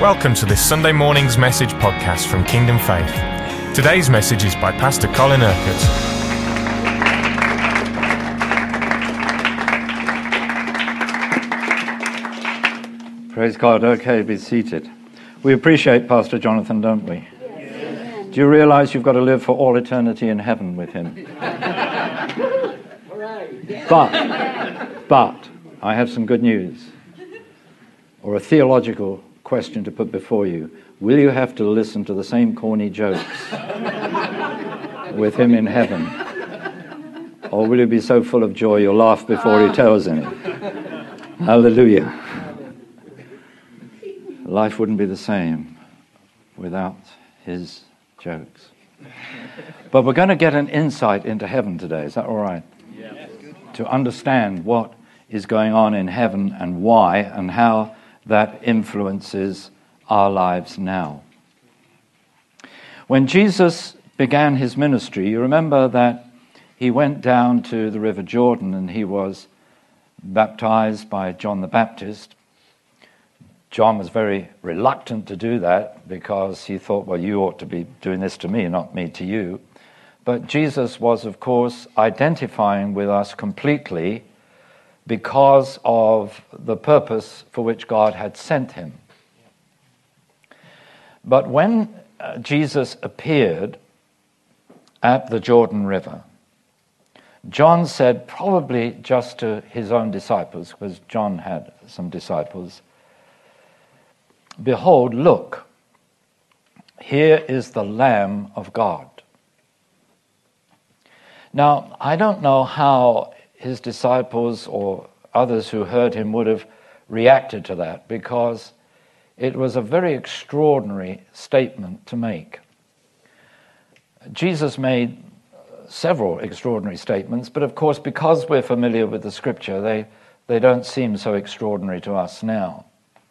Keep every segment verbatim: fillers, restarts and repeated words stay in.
Welcome to this Sunday morning's message podcast from Kingdom Faith. Today's message is by Pastor Colin Urquhart. Praise God. Okay, be seated. We appreciate Pastor Jonathan, don't we? Yes. Do you realize you've got to live for all eternity in heaven with him? But, but, I have some good news, or a theological question to put before you. Will you have to listen to the same corny jokes with him in heaven? Or will you be so full of joy you'll laugh before he tells any? Hallelujah. Life wouldn't be the same without his jokes. But we're going to get an insight into heaven today. Is that all right? Yeah. To understand what is going on in heaven and why and how that influences our lives now. When Jesus began his ministry, you remember that he went down to the River Jordan and he was baptized by John the Baptist. John was very reluctant to do that because he thought, well, you ought to be doing this to me, not me to you. But Jesus was, of course, identifying with us completely because of the purpose for which God had sent him. But when uh, Jesus appeared at the Jordan River, John said, probably just to his own disciples, because John had some disciples, "Behold, look, here is the Lamb of God." Now, I don't know how his disciples or others who heard him would have reacted to that, because it was a very extraordinary statement to make. Jesus made several extraordinary statements, but of course, because we're familiar with the scripture, they, they don't seem so extraordinary to us now.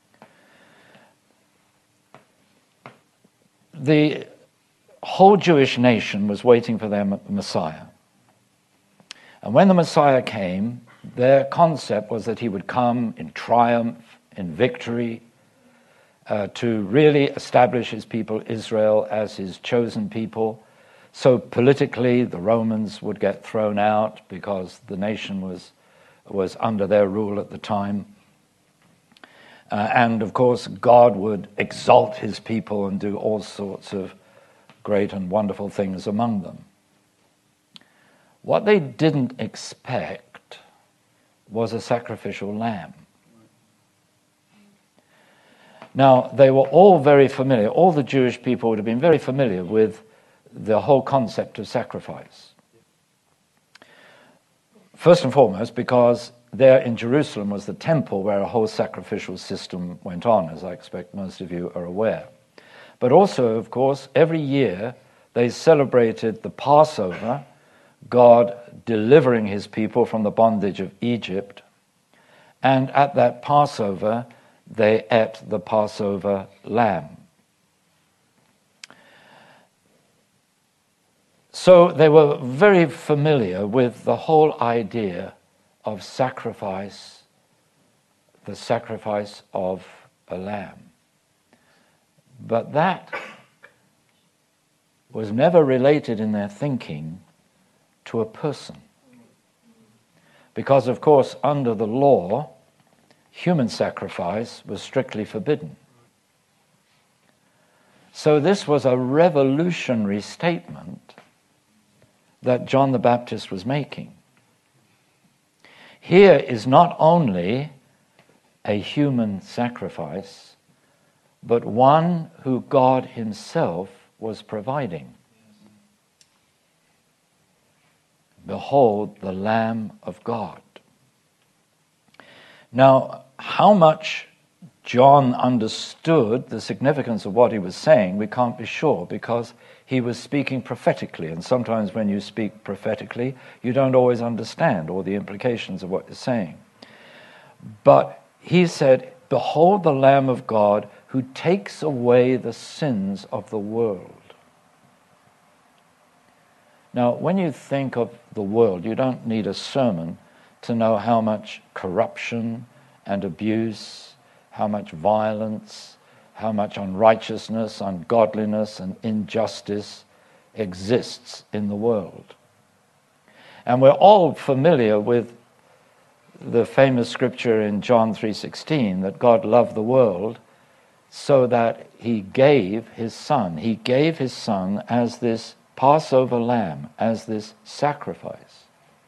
The whole Jewish nation was waiting for their Messiah. And when the Messiah came, their concept was that he would come in triumph, in victory, uh, to really establish his people Israel as his chosen people. So politically, the Romans would get thrown out because the nation was, was under their rule at the time. Uh, and of course, God would exalt his people and do all sorts of great and wonderful things among them. What they didn't expect was a sacrificial lamb. Now, they were all very familiar, all the Jewish people would have been very familiar with the whole concept of sacrifice. First and foremost, because there in Jerusalem was the temple where a whole sacrificial system went on, as I expect most of you are aware. But also, of course, every year they celebrated the Passover, God delivering his people from the bondage of Egypt. And at that Passover, they ate the Passover lamb. So they were very familiar with the whole idea of sacrifice, the sacrifice of a lamb. But that was never related in their thinking to a person. Because, of course, under the law, human sacrifice was strictly forbidden. So this was a revolutionary statement that John the Baptist was making. Here is not only a human sacrifice, but one who God himself was providing. Behold, the Lamb of God. Now, how much John understood the significance of what he was saying, we can't be sure, because he was speaking prophetically, and sometimes when you speak prophetically, you don't always understand all the implications of what you're saying. But he said, "Behold the Lamb of God who takes away the sins of the world." Now, when you think of the world, you don't need a sermon to know how much corruption and abuse, how much violence, how much unrighteousness, ungodliness, and injustice exists in the world. And we're all familiar with the famous scripture in John three sixteen that God loved the world so that he gave his son. He gave his son as this Passover lamb, as this sacrifice.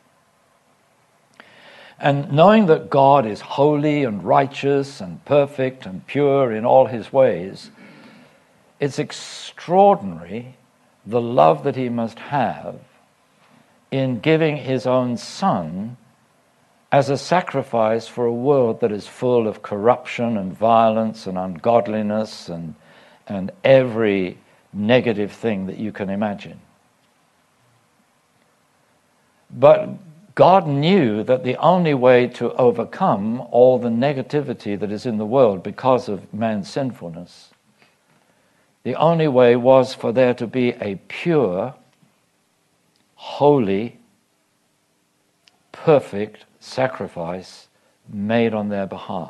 And knowing that God is holy and righteous and perfect and pure in all his ways, it's extraordinary the love that he must have in giving his own son as a sacrifice for a world that is full of corruption and violence and ungodliness and, and every negative thing that you can imagine. But God knew that the only way to overcome all the negativity that is in the world because of man's sinfulness, the only way was for there to be a pure, holy, perfect sacrifice made on their behalf.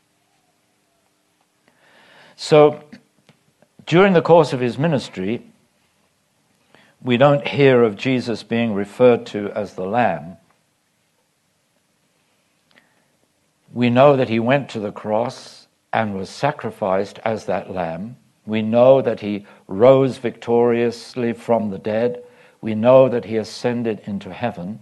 So, during the course of his ministry, we don't hear of Jesus being referred to as the Lamb. We know that he went to the cross and was sacrificed as that Lamb. We know that he rose victoriously from the dead. We know that he ascended into heaven.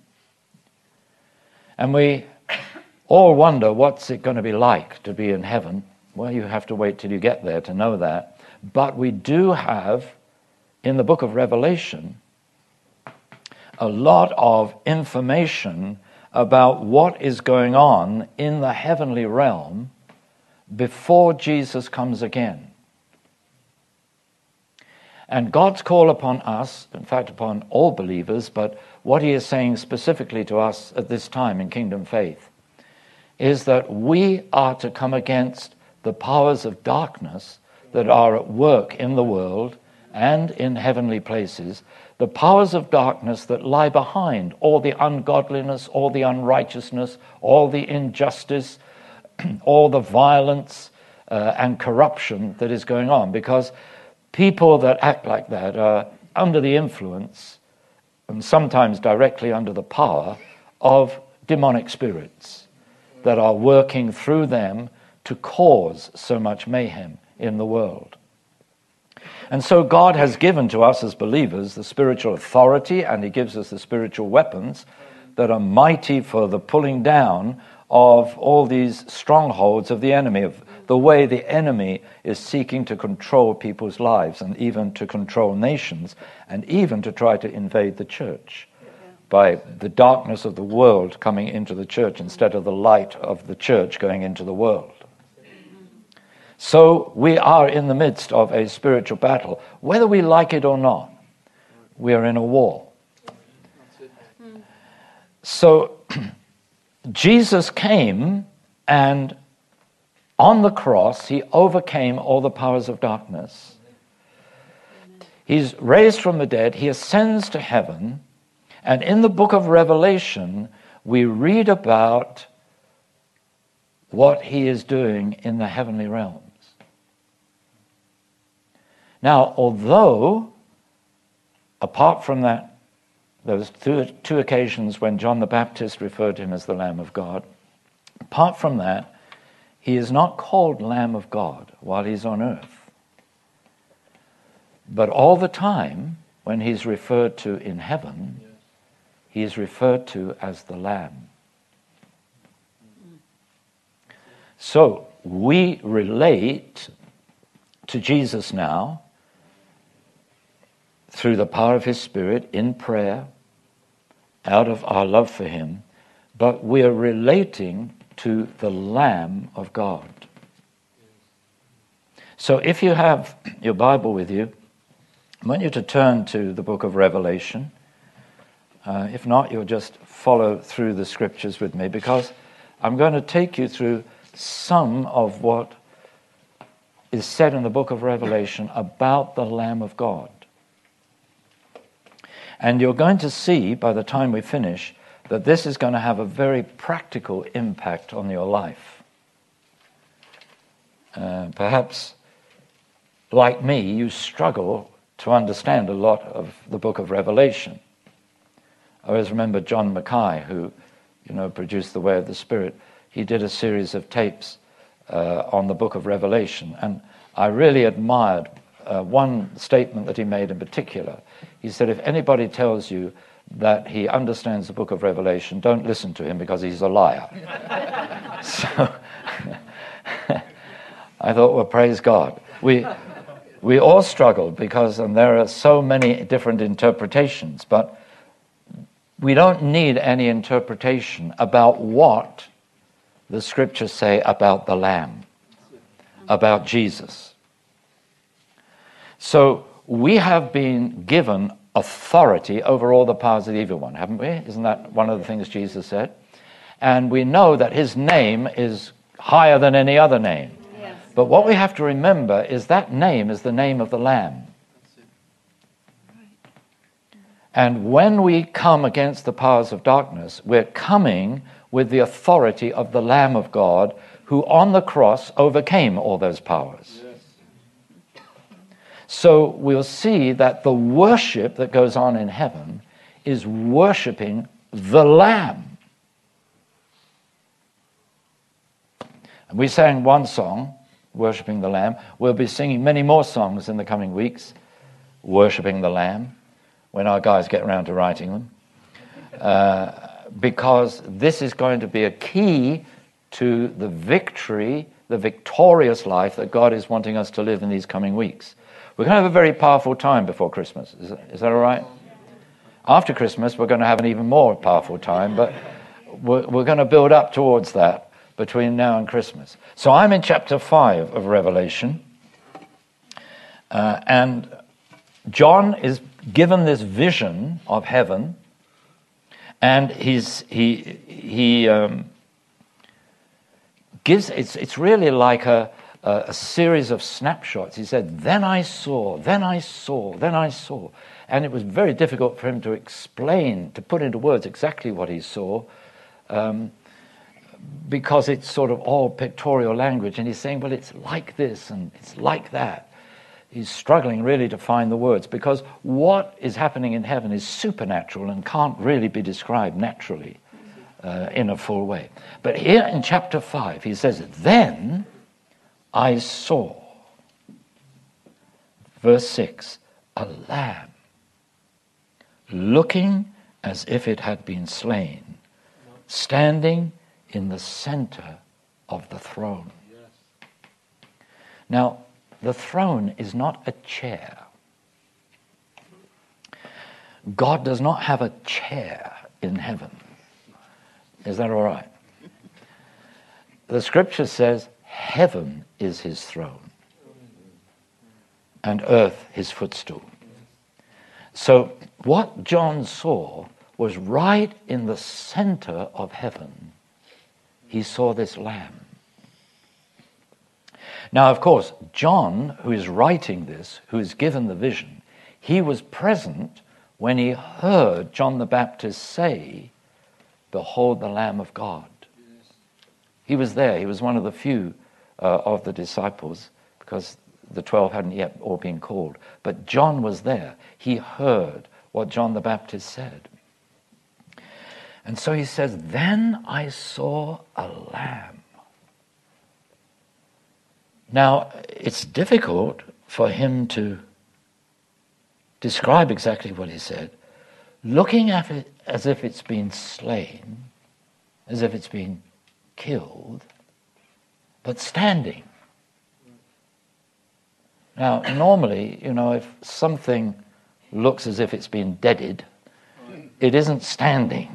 And we all wonder, what's it going to be like to be in heaven? Well, you have to wait till you get there to know that. But we do have, in the book of Revelation, a lot of information about what is going on in the heavenly realm before Jesus comes again. And God's call upon us, in fact upon all believers, but what he is saying specifically to us at this time in Kingdom Faith, is that we are to come against the powers of darkness that are at work in the world and in heavenly places, the powers of darkness that lie behind all the ungodliness, all the unrighteousness, all the injustice, all the violence uh, and corruption that is going on. Because people that act like that are under the influence, and sometimes directly under the power, of demonic spirits that are working through them to cause so much mayhem in the world. And so God has given to us as believers the spiritual authority, and he gives us the spiritual weapons that are mighty for the pulling down of all these strongholds of the enemy, of the way the enemy is seeking to control people's lives and even to control nations and even to try to invade the church by the darkness of the world coming into the church instead of the light of the church going into the world. So we are in the midst of a spiritual battle. Whether we like it or not, we are in a war. So Jesus came, and on the cross, he overcame all the powers of darkness. He's raised from the dead, he ascends to heaven, and in the book of Revelation, we read about what he is doing in the heavenly realms. Now, although, apart from that, those two, two occasions when John the Baptist referred to him as the Lamb of God, apart from that, he is not called Lamb of God while he's on earth. But all the time, when he's referred to in heaven, he is referred to as the Lamb. So, we relate to Jesus now through the power of his Spirit in prayer, out of our love for him, but we are relating to the Lamb of God. So if you have your Bible with you, I want you to turn to the book of Revelation. Uh, if not, you'll just follow through the scriptures with me, because I'm going to take you through some of what is said in the book of Revelation about the Lamb of God. And you're going to see, by the time we finish, that this is going to have a very practical impact on your life. Uh, perhaps like me, you struggle to understand a lot of the book of Revelation. I always remember John Mackay, who, you know, produced The Way of the Spirit. He did a series of tapes uh, on the book of Revelation, and I really admired uh, one statement that he made in particular. He said, if anybody tells you that he understands the book of Revelation, don't listen to him because he's a liar. So I thought, well, praise God. We we all struggled because, and there are so many different interpretations, but we don't need any interpretation about what the scriptures say about the Lamb, about Jesus. So we have been given authority over all the powers of the evil one, haven't we? Isn't that one of the things Jesus said? And we know that his name is higher than any other name. Yes. But what we have to remember is that name is the name of the Lamb. And when we come against the powers of darkness, we're coming with the authority of the Lamb of God, who on the cross overcame all those powers. Yes. So we'll see that the worship that goes on in heaven is worshiping the Lamb. And we sang one song, Worshipping the Lamb. We'll be singing many more songs in the coming weeks, Worshipping the Lamb, when our guys get around to writing them. Uh, because this is going to be a key to the victory, the victorious life that God is wanting us to live in these coming weeks. We're going to have a very powerful time before Christmas. Is that, is that all right? After Christmas, we're going to have an even more powerful time, but we're, we're going to build up towards that between now and Christmas. So I'm in chapter five of Revelation, uh, and John is given this vision of heaven, and he's he he um, gives it's it's really like a, a a series of snapshots. He said, "Then I saw, then I saw, then I saw," and it was very difficult for him to explain, to put into words exactly what he saw. Um, because it's sort of all pictorial language, and he's saying, well, it's like this and it's like that. He's struggling really to find the words, because what is happening in heaven is supernatural and can't really be described naturally uh, in a full way. But here in chapter five, he says, then I saw, verse six, a lamb looking as if it had been slain, standing in the center of the throne. Yes. Now, the throne is not a chair. God does not have a chair in heaven. Is that all right? The scripture says heaven is his throne and earth his footstool. So what John saw was right in the center of heaven. He saw this lamb. Now, of course, John, who is writing this, who is given the vision, he was present when he heard John the Baptist say, behold the Lamb of God. Yes. He was there. He was one of the few uh, of the disciples, because the twelve hadn't yet all been called. But John was there. He heard what John the Baptist said. And so he says, then I saw a lamb. Now, it's difficult for him to describe exactly what he said, looking at it as if it's been slain, as if it's been killed, but standing. Now, normally, you know, if something looks as if it's been deaded, it isn't standing.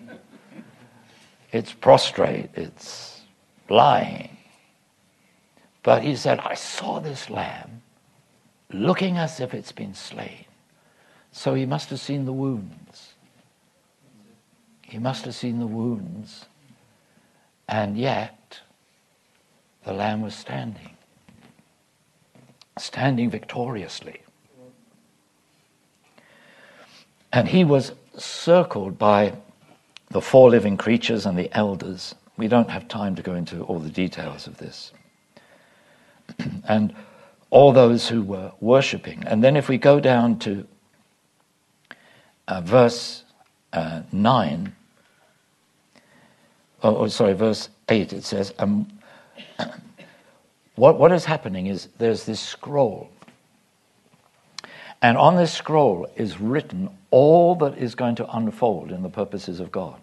It's prostrate, it's lying. But he said, I saw this lamb looking as if it's been slain. So he must have seen the wounds. He must have seen the wounds. And yet, the lamb was standing. Standing victoriously. And he was circled by the four living creatures and the elders. We don't have time to go into all the details of this. And all those who were worshipping. And then if we go down to uh, verse uh, nine, oh, oh sorry, verse eight, it says, um, what, what is happening is there's this scroll. And on this scroll is written all that is going to unfold in the purposes of God.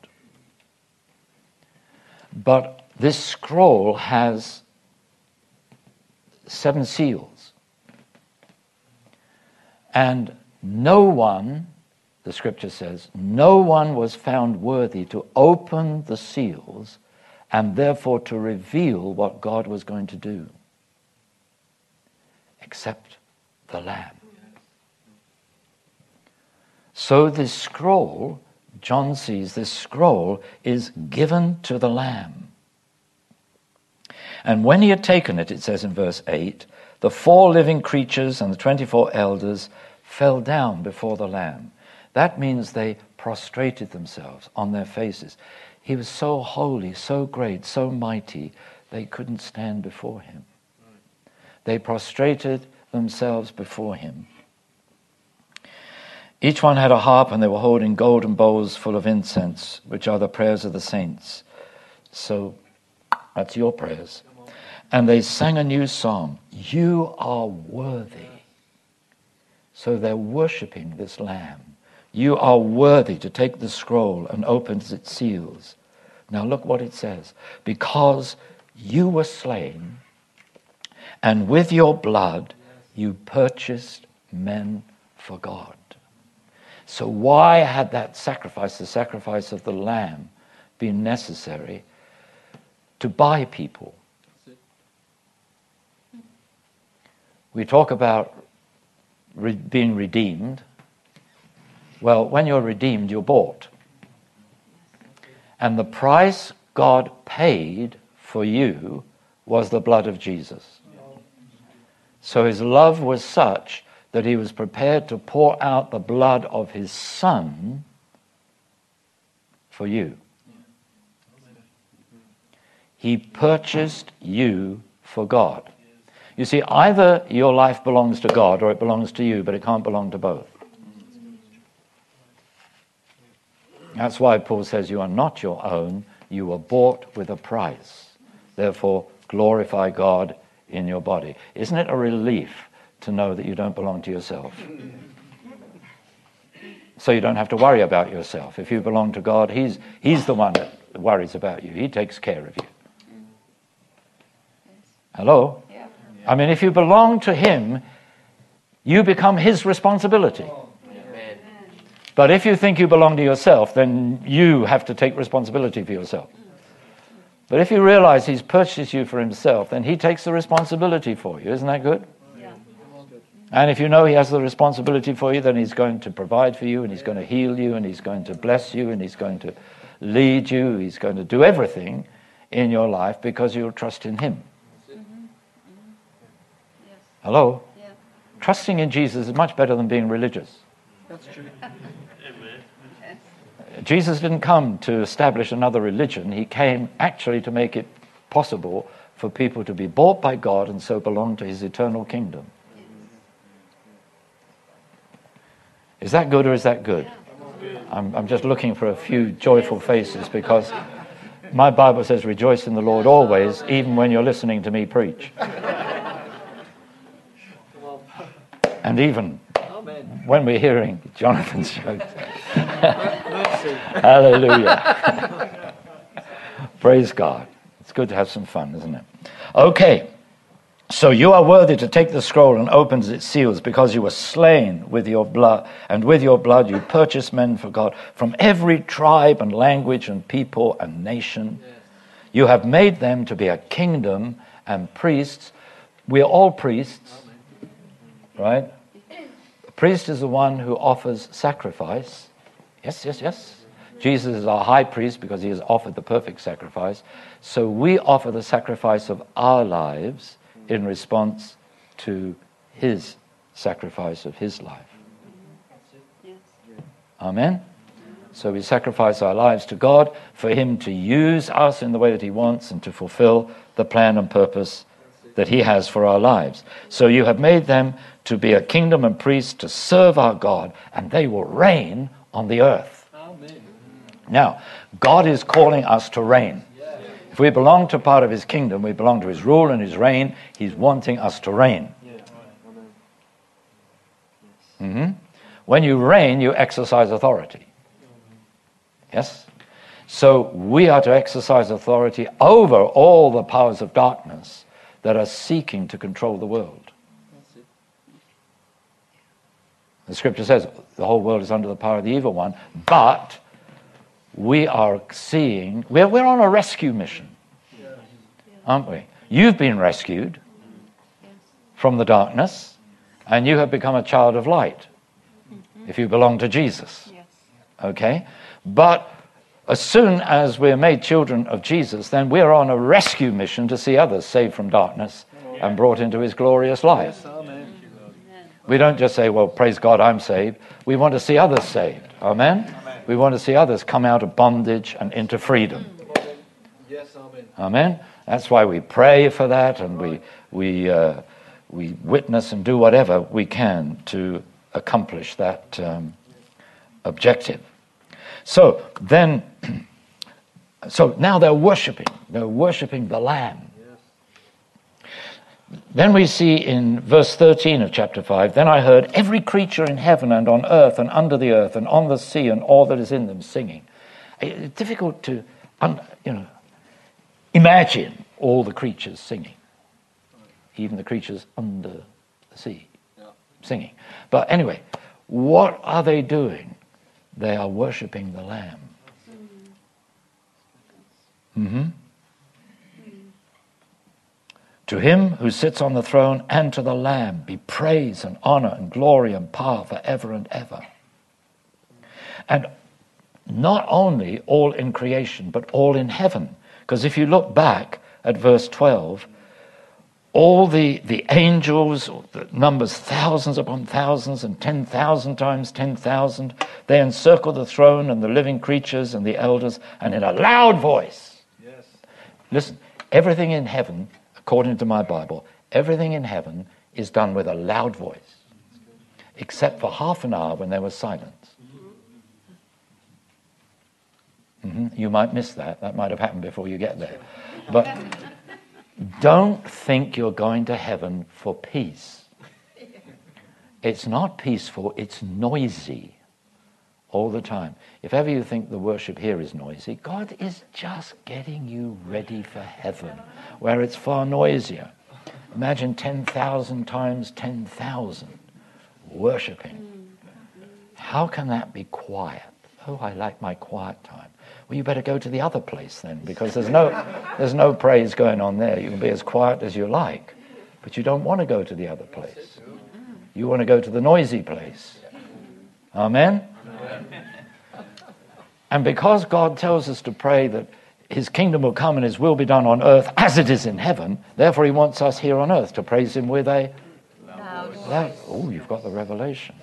But this scroll has seven seals. And no one, the scripture says, no one was found worthy to open the seals and therefore to reveal what God was going to do, except the Lamb. So this scroll, John sees this scroll is given to the Lamb. And when he had taken it, it says in verse eight, the four living creatures and the twenty-four elders fell down before the Lamb. That means they prostrated themselves on their faces. He was so holy, so great, so mighty, they couldn't stand before him. They prostrated themselves before him. Each one had a harp, and they were holding golden bowls full of incense, which are the prayers of the saints. So that's your prayers. And they sang a new song, You Are Worthy. So they're worshiping this Lamb. You are worthy to take the scroll and open its seals. Now look what it says. Because you were slain, and with your blood you purchased men for God. So why had that sacrifice, the sacrifice of the Lamb, been necessary? To buy people. We talk about re- being redeemed. Well, when you're redeemed, you're bought. And the price God paid for you was the blood of Jesus. So his love was such that he was prepared to pour out the blood of his Son for you. He purchased you for God. You see, either your life belongs to God or it belongs to you, but it can't belong to both. That's why Paul says you are not your own, you were bought with a price. Therefore, glorify God in your body. Isn't it a relief to know that you don't belong to yourself? So you don't have to worry about yourself. If you belong to God, he's, he's the one that worries about you. He takes care of you. Hello? Yeah. I mean, if you belong to him, you become his responsibility. Amen. But if you think you belong to yourself, then you have to take responsibility for yourself. But if you realize he's purchased you for himself, then he takes the responsibility for you. Isn't that good? Yeah. And if you know he has the responsibility for you, then he's going to provide for you, and he's going to heal you, and he's going to bless you, and he's going to lead you. He's going to do everything in your life because you'll trust in him. Hello? Yeah. Trusting in Jesus is much better than being religious. That's true. Jesus didn't come to establish another religion. He came actually to make it possible for people to be bought by God and so belong to his eternal kingdom. Is that good or is that good? I'm, I'm just looking for a few joyful faces because my Bible says rejoice in the Lord always, even when you're listening to me preach. And even when we're hearing Jonathan's jokes. Hallelujah. Praise God. It's good to have some fun, isn't it? Okay. So you are worthy to take the scroll and open its seals because you were slain with your blood, and with your blood you purchased men for God from every tribe and language and people and nation. Yes. You have made them to be a kingdom and priests. We are all priests, right? A priest is the one who offers sacrifice. Yes, yes, yes. Jesus is our high priest because he has offered the perfect sacrifice. So we offer the sacrifice of our lives in response to his sacrifice of his life. Amen? So we sacrifice our lives to God for him to use us in the way that he wants and to fulfill the plan and purpose that he has for our lives. So you have made them to be a kingdom and priests to serve our God, and they will reign on the earth. Amen. Now, God is calling us to reign. If we belong to part of his kingdom, we belong to his rule and his reign. He's wanting us to reign. Mm-hmm. When you reign, you exercise authority. Yes? So we are to exercise authority over all the powers of darkness that are seeking to control the world. The scripture says the whole world is under the power of the evil one, but we are seeing, we're, we're on a rescue mission, aren't we? You've been rescued from the darkness, and you have become a child of light if you belong to Jesus. Okay? But as soon as we're made children of Jesus, then we're on a rescue mission to see others saved from darkness and brought into his glorious light. We don't just say, well, praise God, I'm saved. We want to see others saved. Amen? We want to see others come out of bondage and into freedom. Yes, amen. Amen? That's why we pray for that, and we we uh, we witness and do whatever we can to accomplish that um, objective. So then, so now they're worshiping. They're worshiping the Lamb. Then we see in verse thirteen of chapter five, then I heard every creature in heaven and on earth and under the earth and on the sea and all that is in them singing. It's difficult to, you know, imagine all the creatures singing, even the creatures under the sea singing. But anyway, what are they doing? They are worshiping the Lamb. Mm-hmm. To him who sits on the throne and to the Lamb be praise and honor and glory and power forever and ever. And not only all in creation, but all in heaven. Because if you look back at verse twelve, all the, the angels, the numbers thousands upon thousands and ten thousand times ten thousand, they encircle the throne and the living creatures and the elders, and in a loud voice. Yes. Listen, everything in heaven, according to my Bible, everything in heaven is done with a loud voice, except for half an hour when there was silence. Mm-hmm. You might miss that. That might have happened before you get there. But don't think you're going to heaven for peace. It's not peaceful, it's noisy all the time. If ever you think the worship here is noisy, God is just getting you ready for heaven, where it's far noisier. Imagine ten thousand times ten thousand worshiping. How can that be quiet? Oh, I like my quiet time. Well, you better go to the other place then, because there's no there's no praise going on there. You can be as quiet as you like, but you don't want to go to the other place. You want to go to the noisy place. Amen? And because God tells us to pray that his kingdom will come and his will be done on earth as it is in heaven, therefore he wants us here on earth to praise him with a loud voice. Oh, you've got the revelation.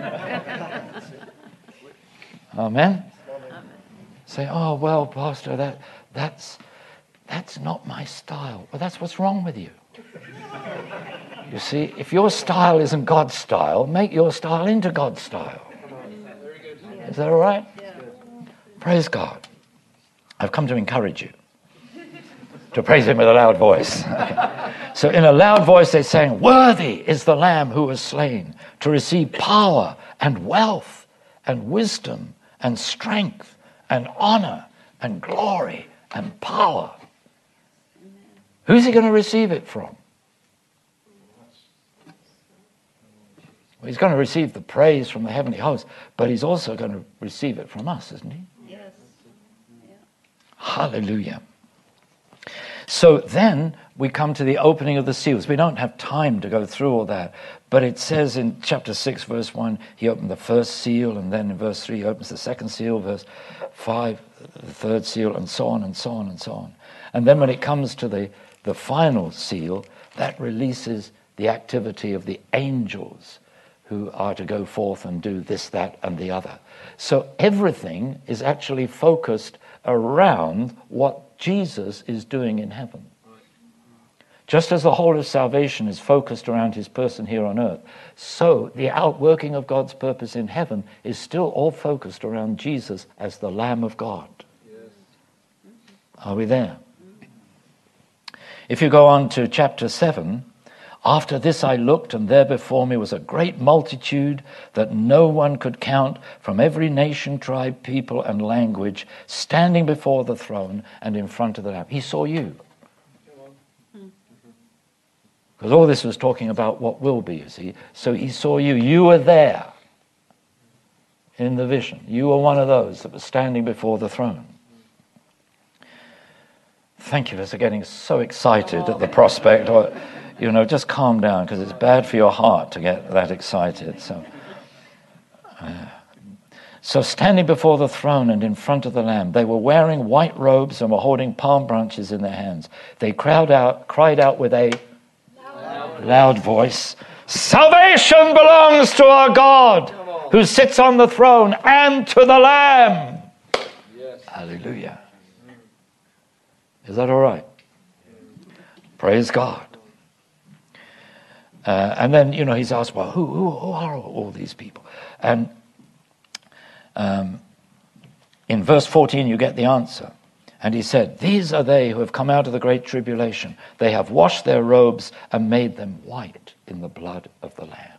Amen? Say, oh, well, Pastor, that that's that's not my style. Well, that's what's wrong with you. You see, if your style isn't God's style, make your style into God's style. Is that all right? Praise God. I've come to encourage you to praise him with a loud voice. Okay. So in a loud voice they're saying, worthy is the Lamb who was slain to receive power and wealth and wisdom and strength and honor and glory and power. Who's he going to receive it from? Well, he's going to receive the praise from the heavenly host, but he's also going to receive it from us, isn't he? Yes. Yeah. Hallelujah. So then we come to the opening of the seals. We don't have time to go through all that, but it says in chapter six, verse one, he opened the first seal, and then in verse three, he opens the second seal, verse five, the third seal, and so on and so on and so on. And then when it comes to the, the final seal, that releases the activity of the angels who are to go forth and do this, that, and the other. So everything is actually focused around what Jesus is doing in heaven. Just as the whole of salvation is focused around his person here on earth, so the outworking of God's purpose in heaven is still all focused around Jesus as the Lamb of God. Yes. Are we there? If you go on to chapter seven, after this I looked, and there before me was a great multitude that no one could count, from every nation, tribe, people, and language, standing before the throne and in front of the Lamb. He saw you. Because all this was talking about what will be, you see. So he saw you. You were there in the vision. You were one of those that was standing before the throne. Thank you for getting so excited at the prospect. Or, you know, just calm down, because it's bad for your heart to get that excited. So, uh, so standing before the throne and in front of the Lamb, they were wearing white robes and were holding palm branches in their hands. They cried out, cried out with a loud voice, "Salvation belongs to our God who sits on the throne and to the Lamb." Yes. Hallelujah. Is that all right? Praise God. Uh, and then, you know, he's asked, well, who, who, who are all these people? And um, in verse fourteen, you get the answer. And he said, "These are they who have come out of the great tribulation. They have washed their robes and made them white in the blood of the Lamb."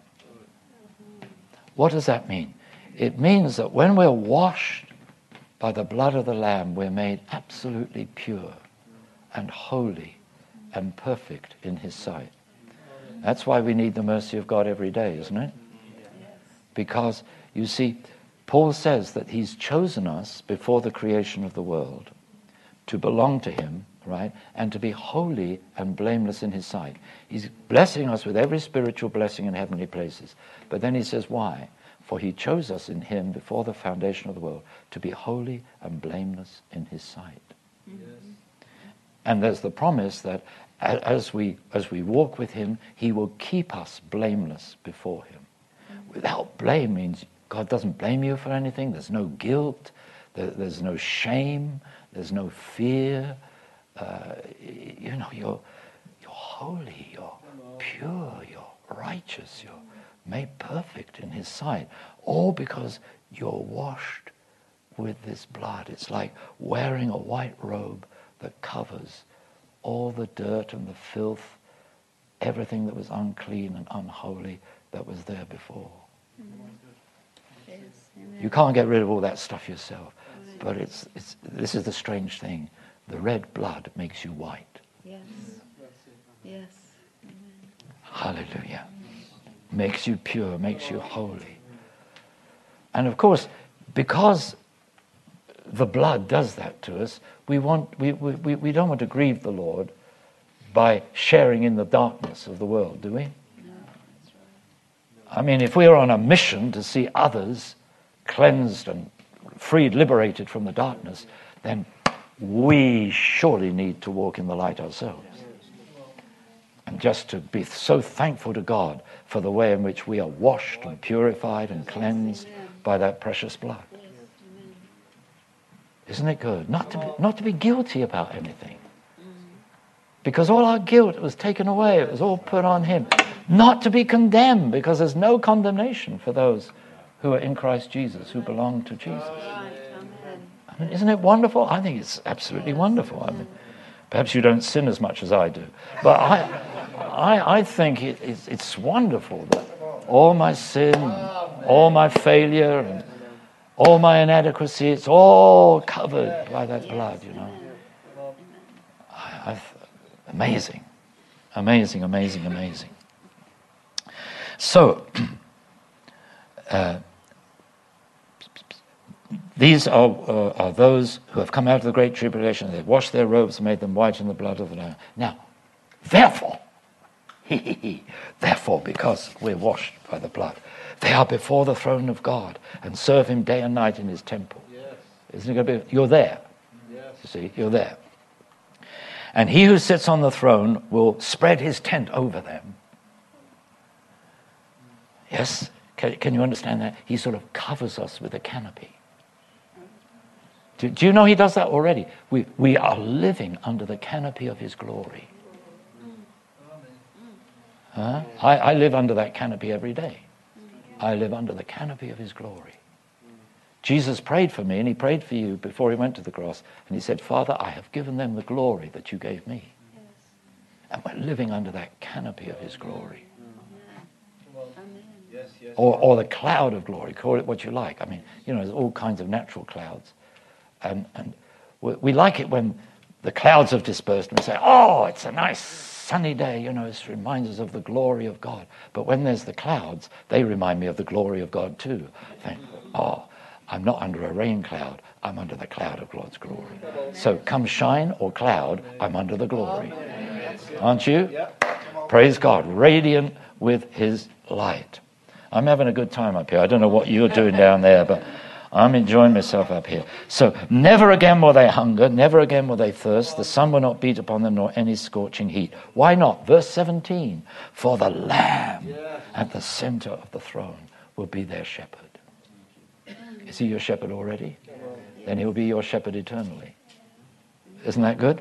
What does that mean? It means that when we're washed by the blood of the Lamb, we're made absolutely pure and holy and perfect in his sight. That's why we need the mercy of God every day, isn't it? Because, you see, Paul says that he's chosen us before the creation of the world to belong to him, right, and to be holy and blameless in his sight. He's blessing us with every spiritual blessing in heavenly places. But then he says, why? For he chose us in him before the foundation of the world to be holy and blameless in his sight. Yes. And there's the promise that as we as we walk with him, he will keep us blameless before him. Without blame means God doesn't blame you for anything. There's no guilt. There, there's no shame. There's no fear. Uh, you know, you're you're holy. You're pure. You're righteous. You're made perfect in his sight. All because you're washed with this blood. It's like wearing a white robe that covers all the dirt and the filth, everything that was unclean and unholy that was there before. Yes. You can't get rid of all that stuff yourself. But it's it's this is the strange thing. The red blood makes you white. Yes. Yes. Hallelujah. Makes you pure, makes you holy. And of course, because the blood does that to us, we want we, we, we don't want to grieve the Lord by sharing in the darkness of the world, do we? No, that's right. I mean, if we're on a mission to see others cleansed and freed, liberated from the darkness, then we surely need to walk in the light ourselves. And just to be so thankful to God for the way in which we are washed and purified and cleansed by that precious blood. Isn't it good? Not to be, not to be guilty about anything. Because all our guilt was taken away. It was all put on him. Not to be condemned, because there's no condemnation for those who are in Christ Jesus, who belong to Jesus. I mean, isn't it wonderful? I think it's absolutely wonderful. I mean, perhaps you don't sin as much as I do, but I, I, I think it, it's, it's wonderful that all my sin, all my failure, and all my inadequacy, it's all covered by that blood, you know. I, I, amazing, amazing, amazing, amazing. So, uh, these are, uh, are those who have come out of the great tribulation. They've washed their robes and made them white in the blood of the Lamb. Now, therefore, therefore, because we're washed by the blood, they are before the throne of God and serve him day and night in his temple. Yes. Isn't it going to be? You're there. Yes. You see, you're there. And he who sits on the throne will spread his tent over them. Yes? Can, can you understand that? He sort of covers us with a canopy. Do, do you know he does that already? We, we are living under the canopy of his glory. Huh? I, I live under that canopy every day. I live under the canopy of his glory. Jesus prayed for me, and he prayed for you before he went to the cross. And he said, Father, I have given them the glory that you gave me. Yes. And we're living under that canopy of his glory. Amen. Yes, yes. Or, or the cloud of glory, call it what you like. I mean, you know, there's all kinds of natural clouds. And, and we, we like it when the clouds have dispersed and we say, oh, it's a nice sunny day, you know, it reminds us of the glory of God. But when there's the clouds, they remind me of the glory of God too. Think, oh, I'm not under a rain cloud, I'm under the cloud of God's glory. So come shine or cloud, I'm under the glory. Aren't you? Praise God, radiant with his light. I'm having a good time up here. I don't know what you're doing down there, but I'm enjoying myself up here. So never again will they hunger, never again will they thirst. The sun will not beat upon them, nor any scorching heat. Why not? Verse seventeen, for the Lamb at the center of the throne will be their shepherd. Is he your shepherd already? Then he'll be your shepherd eternally. Isn't that good?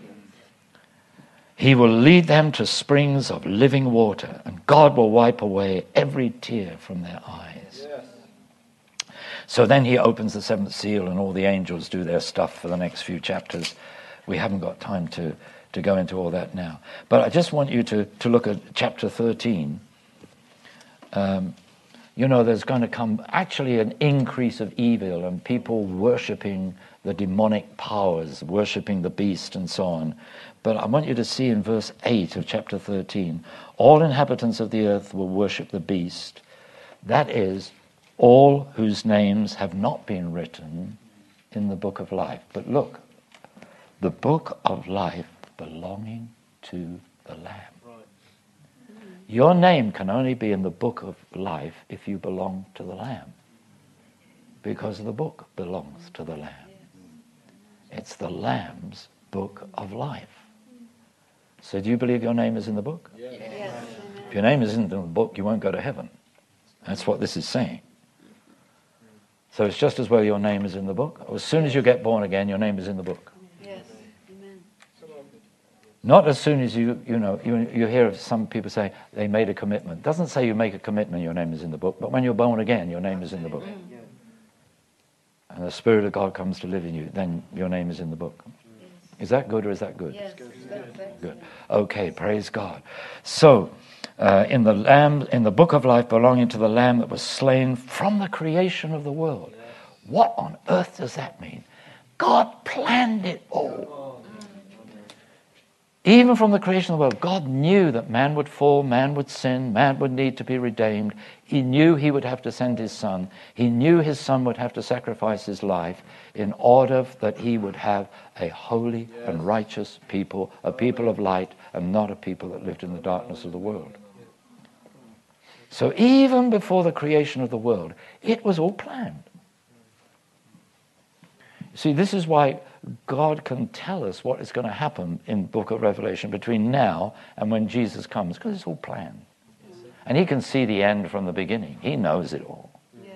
He will lead them to springs of living water, and God will wipe away every tear from their eyes. Yes. So then he opens the seventh seal, and all the angels do their stuff for the next few chapters. We haven't got time to, to go into all that now. But I just want you to, to look at chapter thirteen. Um, you know, there's going to come actually an increase of evil and people worshipping the demonic powers, worshipping the beast and so on. But I want you to see in verse eight of chapter thirteen, all inhabitants of the earth will worship the beast. That is, all whose names have not been written in the book of life. But look, the book of life belonging to the Lamb. Your name can only be in the book of life if you belong to the Lamb, because the book belongs to the Lamb. It's the Lamb's book of life. So do you believe your name is in the book? Yes. Yes. If your name isn't in the book, you won't go to heaven. That's what this is saying. So it's just as well your name is in the book. As soon as you get born again, your name is in the book. Yes. Amen. Not as soon as you, you know, you, you hear of some people say they made a commitment. It doesn't say you make a commitment, your name is in the book, but when you're born again, your name is in the book. And the Spirit of God comes to live in you, then your name is in the book. Is that good or is that good? Yes. Good. Okay, praise God. So, uh, in the Lamb, in the book of life belonging to the Lamb that was slain from the creation of the world. What on earth does that mean? God planned it all. Even from the creation of the world, God knew that man would fall, man would sin, man would need to be redeemed. He knew he would have to send his son. He knew his son would have to sacrifice his life in order that he would have a holy yes. and righteous people, a people of light, and not a people that lived in the darkness of the world. So even before the creation of the world, it was all planned. See, this is why God can tell us what is going to happen in the book of Revelation between now and when Jesus comes, because it's all planned. Yes. And he can see the end from the beginning. He knows it all. Yes.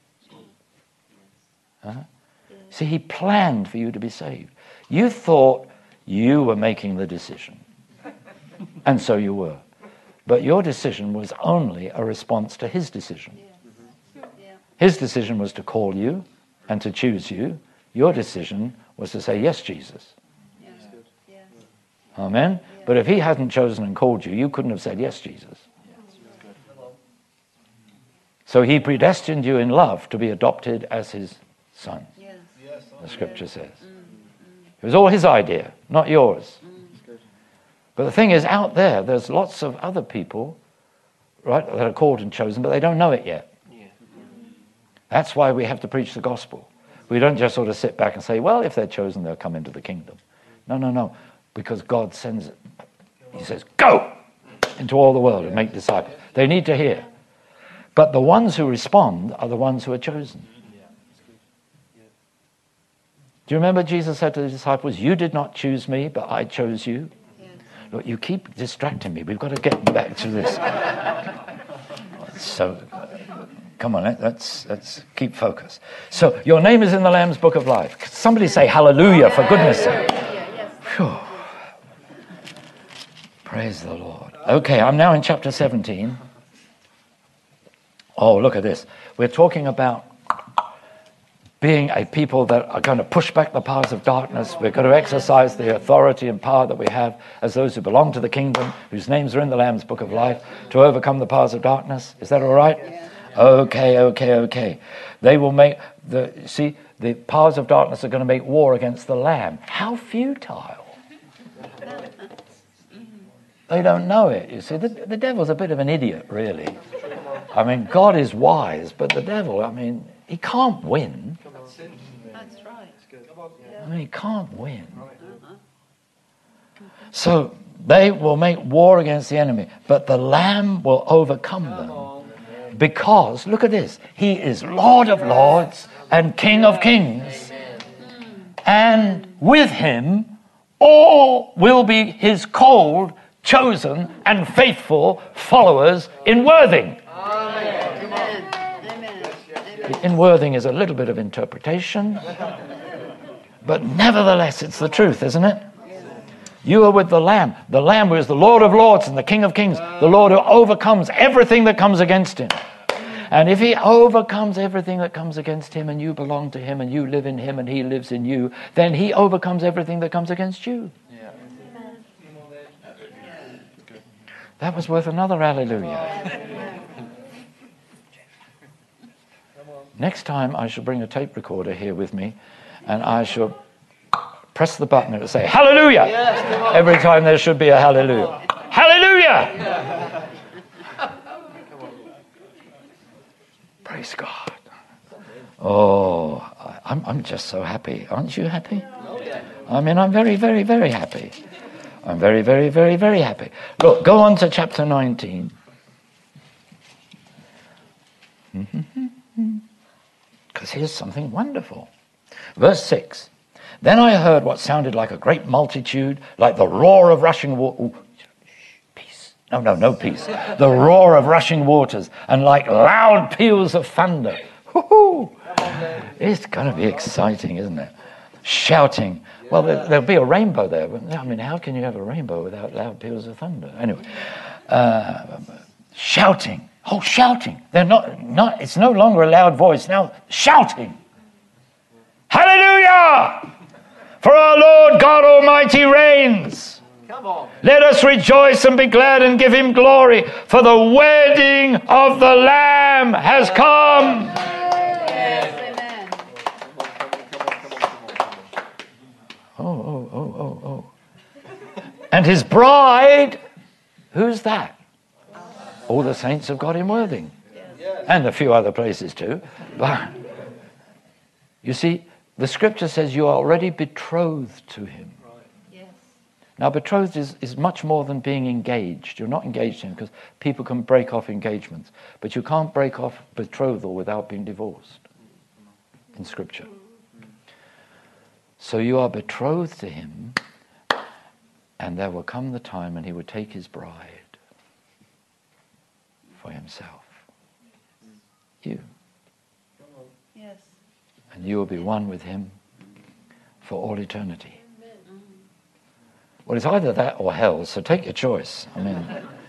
Huh? Yes. See, he planned for you to be saved. You thought you were making the decision. And so you were. But your decision was only a response to his decision. Yes. Yeah. His decision was to call you and to choose you. Your decision was to say, yes, Jesus. Yes. Yes. Amen? Yeah. But if he hadn't chosen and called you, you couldn't have said, yes, Jesus. So he predestined you in love to be adopted as his son, Yes. Yes. the scripture says. Mm, mm, It was all his idea, not yours. mm. But the thing is, out there, there's lots of other people, right, that are called and chosen, but they don't know it yet. Yeah. That's why we have to preach the gospel. We don't just sort of sit back and say, well, if they're chosen, they'll come into the kingdom. No, no, no, because God sends it. He says, go into all the world and make disciples. They need to hear. But the ones who respond are the ones who are chosen. Do you remember Jesus said to the disciples, you did not choose me, but I chose you? Yes. Look, you keep distracting me. We've got to get back to this. So, come on, let's, let's keep focus. So, your name is in the Lamb's book of life. Somebody say hallelujah, for goodness sake. Yeah, yes. Phew. Praise the Lord. Okay, I'm now in chapter seventeen. Oh, look at this. We're talking about being a people that are going to push back the powers of darkness. We're going to exercise the authority and power that we have as those who belong to the kingdom, whose names are in the Lamb's Book of Life, to overcome the powers of darkness. Is that all right? Yeah. Okay, okay, okay. They will make, the see, the powers of darkness are going to make war against the Lamb. How futile. They don't know it, you see. The, the devil's a bit of an idiot, really. I mean, God is wise, but the devil, I mean, he can't win. That's right. I mean, he can't win. So they will make war against the enemy, but the Lamb will overcome them. Because, look at this, he is Lord of lords and King of kings. And with him, all will be his called, chosen, and faithful followers in Worthing. Amen. Amen. Amen. In Worthing is a little bit of interpretation, but nevertheless it's the truth, isn't it? You are with the Lamb. The Lamb who is the Lord of lords and the King of kings, the Lord who overcomes everything that comes against him. And if he overcomes everything that comes against him, and you belong to him, and you live in him, and he lives in you, then he overcomes everything that comes against you. That was worth another hallelujah. Next time I shall bring a tape recorder here with me, and I shall press the button and it'll say hallelujah every time there should be a hallelujah. Hallelujah! Praise God. Oh, I- I'm, I'm just so happy. Aren't you happy? I mean, I'm very, very, very happy. I'm very, very, very, very happy. Look, go on to chapter nineteen. Because here's something wonderful. Verse six. Then I heard what sounded like a great multitude, like the roar of rushing water. Peace. No, no, no peace. The roar of rushing waters, and like loud peals of thunder. Woo-hoo. It's going to be exciting, isn't it? Shouting. Well, there, there'll be a rainbow there. But, I mean, how can you have a rainbow without loud peals of thunder? Anyway, uh, shouting. Oh, shouting. They're not, not. It's no longer a loud voice now. Shouting. Hallelujah! For our Lord God Almighty reigns. Come on. Let us rejoice and be glad and give him glory, for the wedding of the Lamb has come. Yes, amen. Oh, oh, oh, oh, oh. And his bride, who's that? All the saints of God in Worthing. And a few other places too. But you see, the scripture says you are already betrothed to him. Yes. Now, betrothed is, is much more than being engaged. You're not engaged to him because people can break off engagements. But you can't break off betrothal without being divorced in scripture. So you are betrothed to him, and there will come the time when he will take his bride for himself. You. Yes. And you will be one with him for all eternity. Well, it's either that or hell, so take your choice. I mean,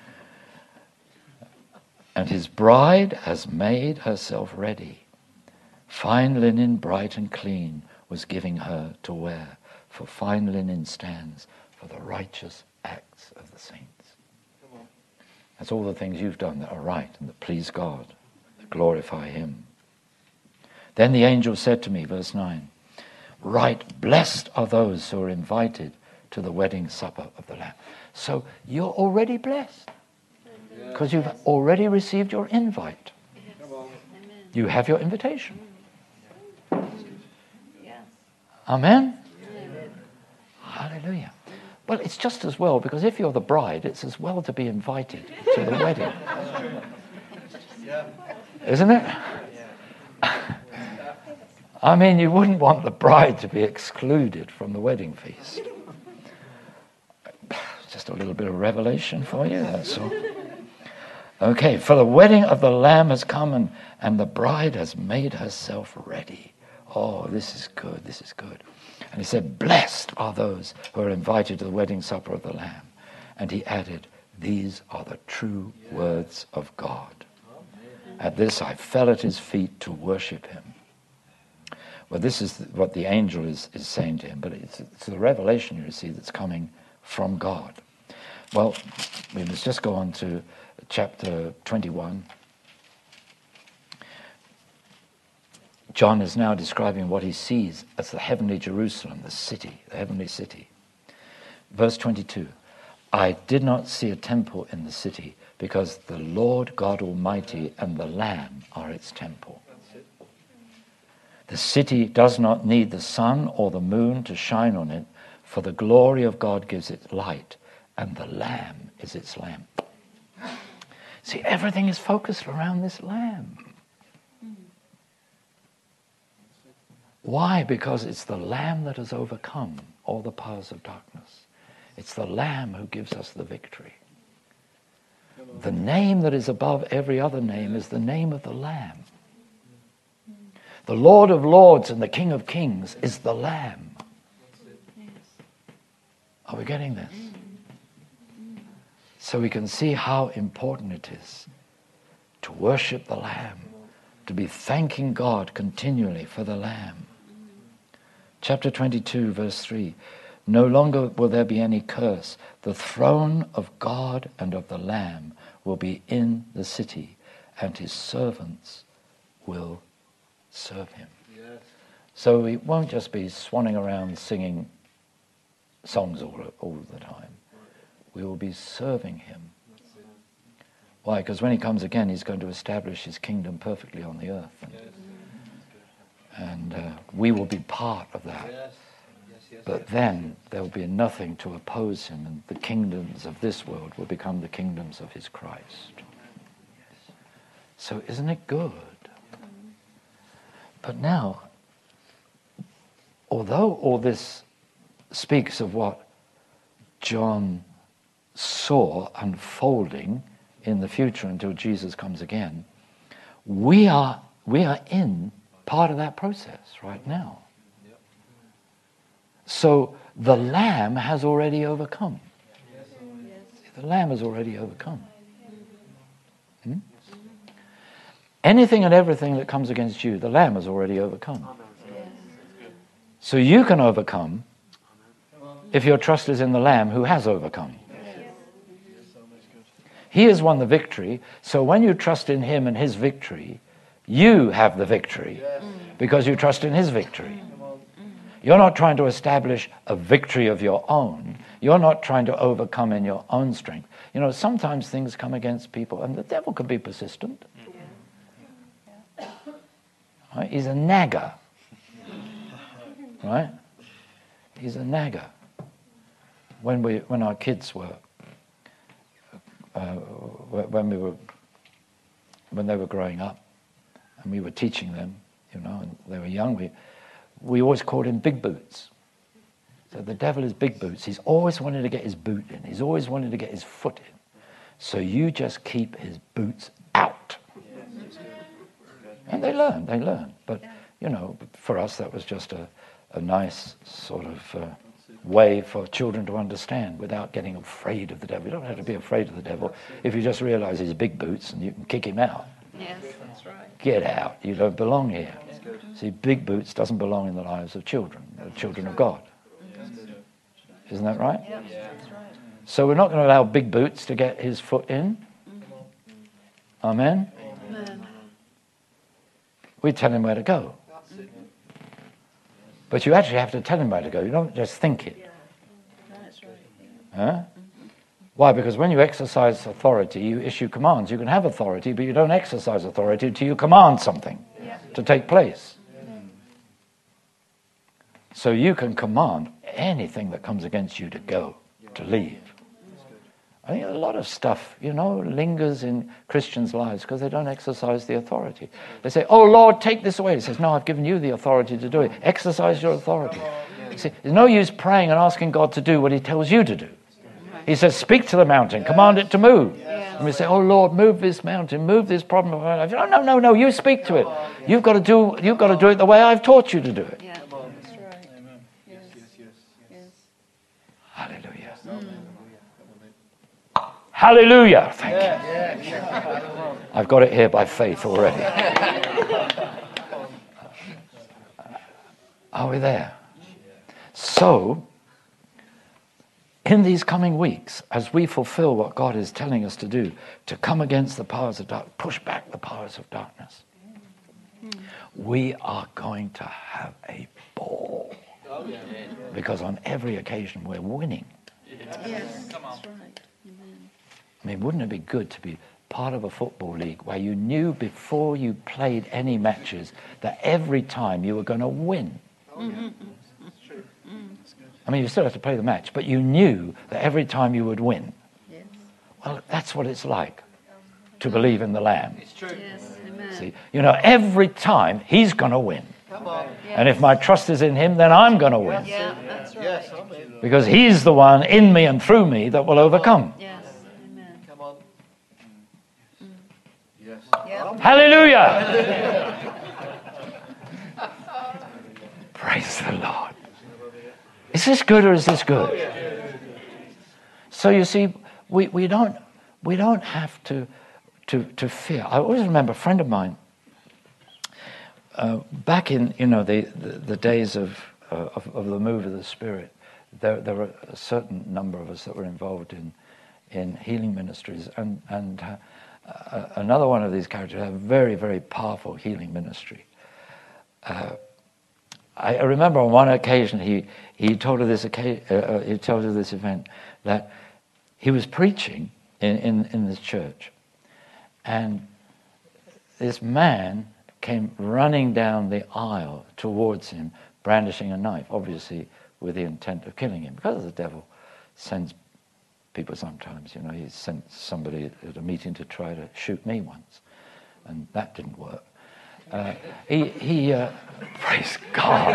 and his bride has made herself ready. Fine linen, bright and clean, was giving her to wear, for fine linen stands for the righteous acts of the saints. That's all the things you've done that are right and that please God, that glorify him. Then the angel said to me, verse nine, right, blessed are those who are invited to the wedding supper of the Lamb. So you're already blessed because you've already received your invite. You have your invitation. Yes. Amen? Hallelujah. Well, it's just as well, because if you're the bride, it's as well to be invited to the wedding. Isn't it? I mean, you wouldn't want the bride to be excluded from the wedding feast. Just a little bit of revelation for you, that's all. Okay, for the wedding of the Lamb has come, and, and the bride has made herself ready. Oh, this is good, this is good. And he said, blessed are those who are invited to the wedding supper of the Lamb. And he added, "These are the true words of God." At this I fell at his feet to worship him. Well, this is what the angel is, is saying to him, but it's, it's the revelation, you see, that's coming from God. Well, we must just go on to chapter twenty-one. John is now describing what he sees as the heavenly Jerusalem, the city, the heavenly city. Verse twenty-two, "I did not see a temple in the city, because the Lord God Almighty and the Lamb are its temple. The city does not need the sun or the moon to shine on it, for the glory of God gives it light, and the Lamb is its lamp." See, everything is focused around this Lamb. Why? Because it's the Lamb that has overcome all the powers of darkness. It's the Lamb who gives us the victory. The name that is above every other name is the name of the Lamb. The Lord of Lords and the King of Kings is the Lamb. Are we getting this? So we can see how important it is to worship the Lamb, to be thanking God continually for the Lamb. Chapter twenty-two, verse three, "No longer will there be any curse. The throne of God and of the Lamb will be in the city, and his servants will serve him." Yes. So we won't just be swanning around singing songs all, all the time. We will be serving him. Why? Because when he comes again, he's going to establish his kingdom perfectly on the earth. And, and uh, we will be part of that. Yes. Yes, yes, But yes. then there will be nothing to oppose him, and the kingdoms of this world will become the kingdoms of his Christ. So isn't it good? But now, although all this speaks of what John saw unfolding in the future until Jesus comes again, we are we are in part of that process right now. So the Lamb has already overcome. The Lamb has already overcome. Hmm? Anything and everything that comes against you, the Lamb has already overcome. So you can overcome if your trust is in the Lamb who has overcome. He has won the victory, so when you trust in him and his victory, you have the victory because you trust in his victory. You're not trying to establish a victory of your own. You're not trying to overcome in your own strength. You know, sometimes things come against people, and the devil can be persistent. Right? He's a nagger. Right? He's a nagger. When we, when our kids were, uh, when we were, when they were growing up, and we were teaching them, you know, and they were young, we, we always called him Big Boots. So the devil is Big Boots. He's always wanted to get his boot in. He's always wanted to get his foot in. So you just keep his boots out. And they learn, they learn. But, you know, for us that was just a, a nice sort of uh, way for children to understand without getting afraid of the devil. You don't have to be afraid of the devil if you just realize he's Big Boots and you can kick him out. Yes, that's right. Get out. You don't belong here. See, Big Boots doesn't belong in the lives of children, the children of God. Isn't that right? Yep, that's right. So we're not going to allow Big Boots to get his foot in. Amen? Amen. We tell him where to go. But you actually have to tell him where to go. You don't just think it. That's right. Huh? Why? Because when you exercise authority, you issue commands. You can have authority, but you don't exercise authority until you command something to take place. So you can command anything that comes against you to go, to leave. I think a lot of stuff, you know, lingers in Christians' lives because they don't exercise the authority. They say, "Oh, Lord, take this away." He says, "No, I've given you the authority to do it. Exercise your authority." You see, there's no use praying and asking God to do what he tells you to do. He says, "Speak to the mountain, command it to move." And we say, "Oh, Lord, move this mountain, move this problem of my life." No, no, no, no, you speak to it. You've got to do, you've got to do it the way I've taught you to do it. Yeah, that's right. Yes, yes, yes. Hallelujah. Hallelujah. Thank you. I've got it here by faith already. Are we there? So, in these coming weeks, as we fulfill what God is telling us to do, to come against the powers of darkness, push back the powers of darkness, we are going to have a ball. Because on every occasion we're winning. Yes, that's right. Amen. I mean, wouldn't it be good to be part of a football league where you knew before you played any matches that every time you were going to win? Mm-hmm. I mean, you still have to play the match, but you knew that every time you would win. Yes. Well, that's what it's like to believe in the Lamb. It's true. Yes. Amen. See, you know, every time he's going to win. Come on. Yes. And if my trust is in him, then I'm going to win. Yeah, that's right. Yes, amen. Because he's the one in me and through me that will overcome. Yes. Amen. Come on. Yes. Yeah. Hallelujah! Praise the Lord. Is this good or is this good? So you see, we, we don't we don't have to, to to fear. I always remember a friend of mine uh, back in you know the, the, the days of, uh, of of the move of the Spirit. There there were a certain number of us that were involved in in healing ministries, and and uh, uh, another one of these characters had a very very powerful healing ministry. Uh, I remember on one occasion he he told of this uh, he told of this event that he was preaching in, in, in this church, and this man came running down the aisle towards him, brandishing a knife, obviously with the intent of killing him, because the devil sends people sometimes. You know, he sent somebody at a meeting to try to shoot me once, and that didn't work. Uh, he, he uh, praise God.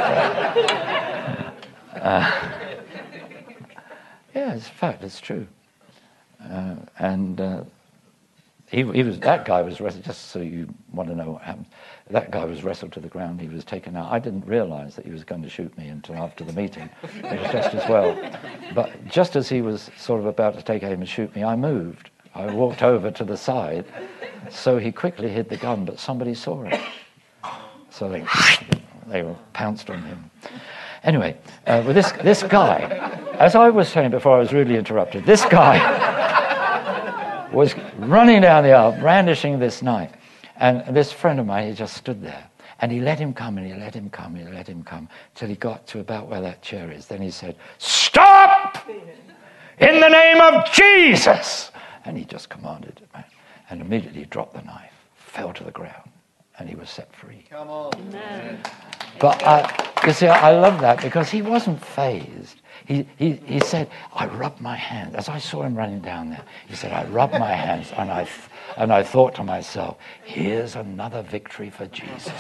uh, yeah, it's a fact. It's true. Uh, and uh, he, he was that guy was wrestled. Just so you want to know what happened, that guy was wrestled to the ground. He was taken out. I didn't realize that he was going to shoot me until after the meeting. It was just as well. But just as he was sort of about to take aim and shoot me, I moved. I walked over to the side. So he quickly hid the gun, but somebody saw it. So they they were pounced on him. Anyway, uh, with this this guy, as I was saying before I was rudely interrupted, this guy was running down the aisle, brandishing this knife. And this friend of mine, he just stood there. And he let him come, and he let him come, and he let him come, till he got to about where that chair is. Then he said, "Stop! In the name of Jesus!" And he just commanded it, man. And immediately he dropped the knife, fell to the ground, and he was set free. Come on. Amen. But uh, you see, I love that because he wasn't fazed. He, he he said, "I rubbed my hands." As I saw him running down there, he said, "I rubbed my hands, and I th- and I thought to myself, here's another victory for Jesus."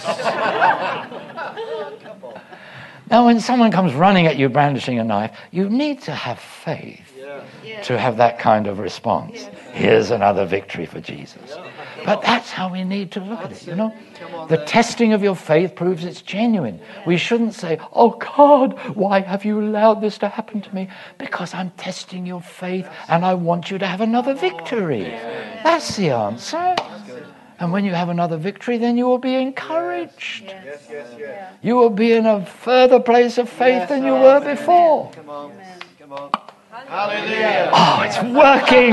Now, when someone comes running at you brandishing a knife, you need to have faith Yeah. to have that kind of response. Here's another victory for Jesus. But that's how we need to look at it, you know. The testing of your faith proves it's genuine. We shouldn't say, "Oh God, why have you allowed this to happen to me?" Because I'm testing your faith and I want you to have another victory. That's the answer. And when you have another victory, then you will be encouraged. Yes, yes, yes. You will be in a further place of faith than you were before. Come on. Come on. Hallelujah. Oh, it's working.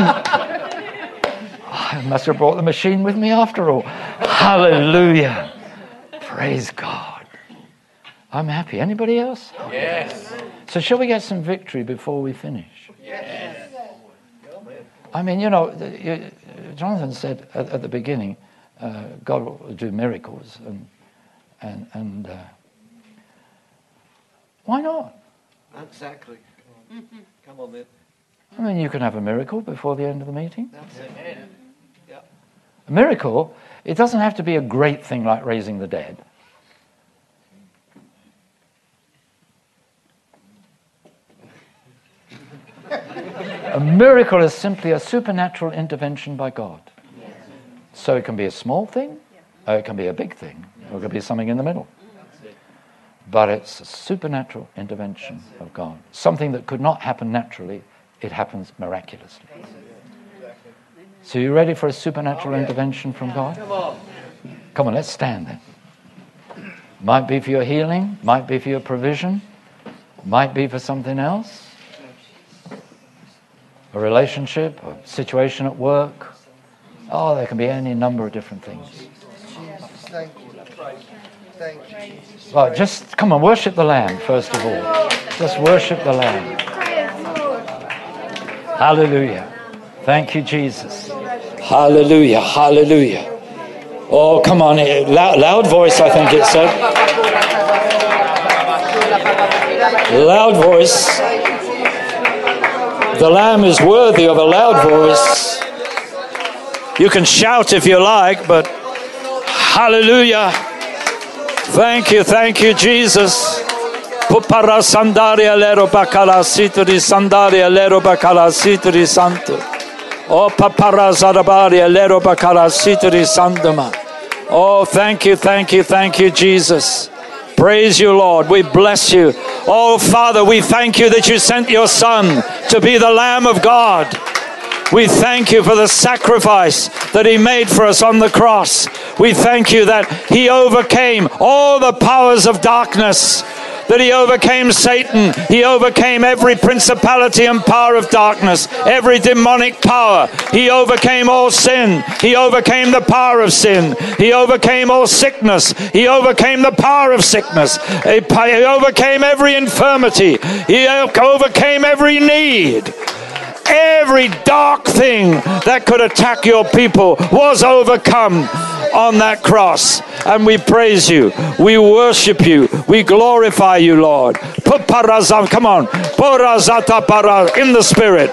I must have brought the machine with me after all. Hallelujah. Praise God. I'm happy. Anybody else? Yes. So shall we get some victory before we finish? Yes. I mean, you know, Jonathan said at, at the beginning, uh, God will do miracles. And, and, and uh, why not? Exactly. Come on then. I mean, you can have a miracle before the end of the meeting. That's it. Yeah. A miracle, it doesn't have to be a great thing like raising the dead. A miracle is simply a supernatural intervention by God. So it can be a small thing, or it can be a big thing, or it can be something in the middle. But it's a supernatural intervention of God. Something that could not happen naturally, it happens miraculously. So you ready for a supernatural intervention from God? Come on. Come on, let's stand then. Might be for your healing, might be for your provision, might be for something else. A relationship, a situation at work. Oh, there can be any number of different things. Thank you. Thank you. Well, just come on, worship the Lamb first of all. Just worship the Lamb. Hallelujah. Thank you, Jesus. Hallelujah, hallelujah. Oh, come on, loud, loud voice, I think it said. Loud voice. The Lamb is worthy of a loud voice. You can shout if you like, but hallelujah. Thank you, thank you, Jesus. Pupara sandaria lero bakala sitri sandaria lero bakala sitri santo. Oh, papara zarabaria lero bakala sitri sandama. Oh, thank you, thank you, thank you, Jesus. Praise you, Lord. We bless you. Oh, Father, we thank you that you sent your Son to be the Lamb of God. We thank you for the sacrifice that he made for us on the cross. We thank you that he overcame all the powers of darkness, that he overcame Satan. He overcame every principality and power of darkness, every demonic power. He overcame all sin. He overcame the power of sin. He overcame all sickness. He overcame the power of sickness. He overcame every infirmity. He overcame every need. Every dark thing that could attack your people was overcome on that cross. And we praise you. We worship you. We glorify you, Lord. Come on. In the spirit.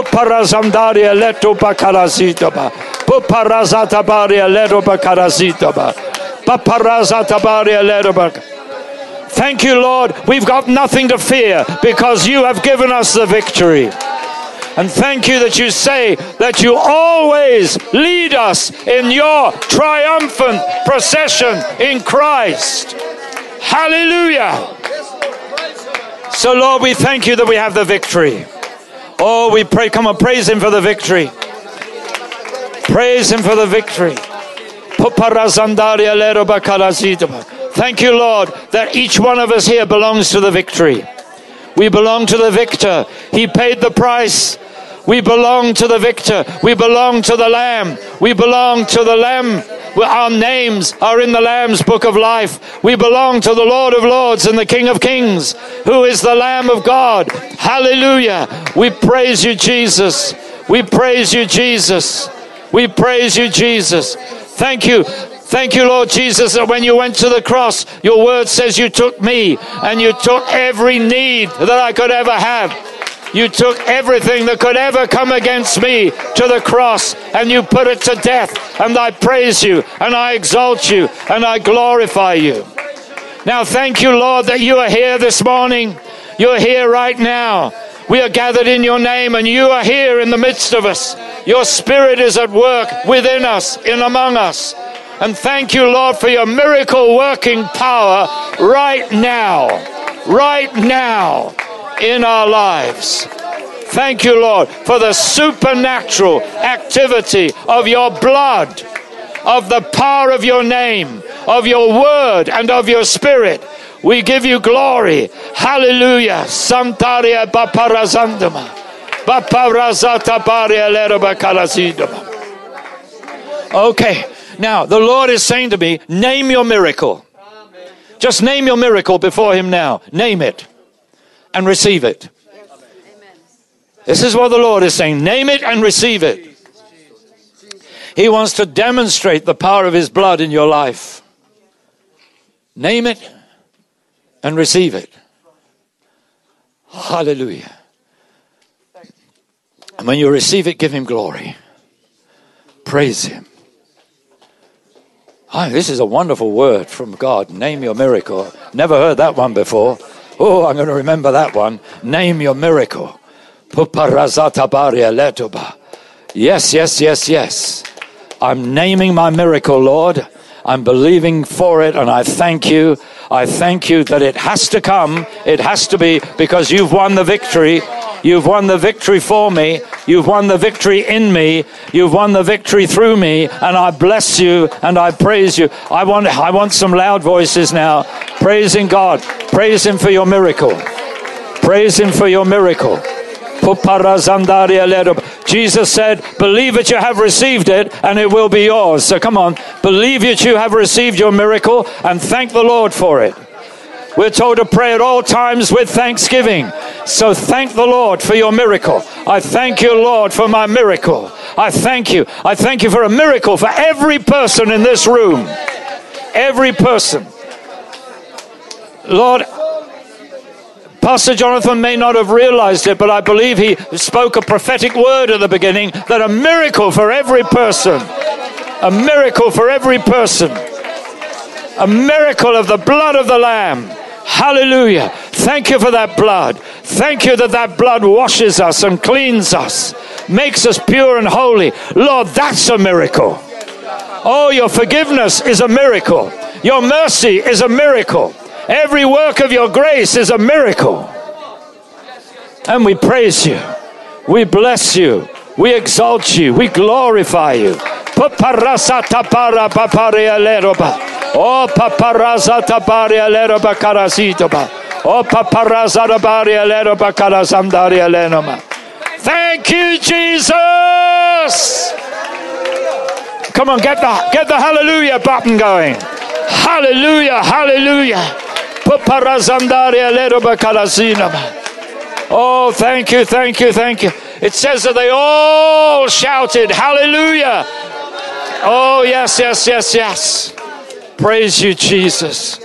Thank you, Lord. We've got nothing to fear because you have given us the victory. And thank you that you say that you always lead us in your triumphant procession in Christ. Hallelujah. So, Lord, we thank you that we have the victory. Oh, we pray. Come on, praise him for the victory. Praise him for the victory. Thank you, Lord, that each one of us here belongs to the victory. We belong to the victor. He paid the price. We belong to the victor. We belong to the Lamb. We belong to the Lamb. Our names are in the Lamb's book of life. We belong to the Lord of Lords and the King of Kings, who is the Lamb of God. Hallelujah. We praise you, Jesus. We praise you, Jesus. We praise you, Jesus. Thank you. Thank you, Lord Jesus, that when you went to the cross, your word says you took me and you took every need that I could ever have. You took everything that could ever come against me to the cross and you put it to death. And I praise you and I exalt you and I glorify you. Now, thank you, Lord, that you are here this morning. You're here right now. We are gathered in your name and you are here in the midst of us. Your spirit is at work within us, in among us. And thank you, Lord, for your miracle working power right now, right now in our lives. Thank you, Lord, for the supernatural activity of your blood, of the power of your name, of your word, and of your spirit. We give you glory. Hallelujah. Santaria baparazandama. Baparazata baria lerabakarazidama. Okay. Now, the Lord is saying to me, name your miracle. Amen. Just name your miracle before him now. Name it and receive it. Amen. This is what the Lord is saying. Name it and receive it. He wants to demonstrate the power of his blood in your life. Name it and receive it. Hallelujah. And when you receive it, give him glory. Praise him. Oh, this is a wonderful word from God. Name your miracle. Never heard that one before. Oh, I'm going to remember that one. Name your miracle. Yes, yes, yes, yes. I'm naming my miracle, Lord. I'm believing for it, and I thank you. I thank you that it has to come. It has to be, because you've won the victory. You've won the victory for me. You've won the victory in me. You've won the victory through me. And I bless you and I praise you. I want, I want some loud voices now. Praising God. Praise him for your miracle. Praise him for your miracle. Jesus said, believe that you have received it and it will be yours. So come on, believe that you have received your miracle and thank the Lord for it. We're told to pray at all times with thanksgiving. So thank the Lord for your miracle. I thank you, Lord, for my miracle. I thank you. I thank you for a miracle for every person in this room. Every person. Lord, Pastor Jonathan may not have realized it, but I believe he spoke a prophetic word at the beginning that a miracle for every person. A miracle for every person. A miracle of the blood of the Lamb. Hallelujah. Thank you for that blood. Thank you that that blood washes us and cleans us, makes us pure and holy. Lord, that's a miracle. Oh, your forgiveness is a miracle. Your mercy is a miracle. Every work of your grace is a miracle. And we praise you. We bless you. We exalt you. We glorify you. Oh, paparaza tabaria leroba karasitoba. Oh, paparaza tabaria leroba karasandaria lenoma. Thank you, Jesus. Come on, get the get the hallelujah button going. Hallelujah, hallelujah. Oh, thank you, thank you, thank you. It says that they all shouted, hallelujah. Oh, yes, yes, yes, yes. Praise you, Jesus.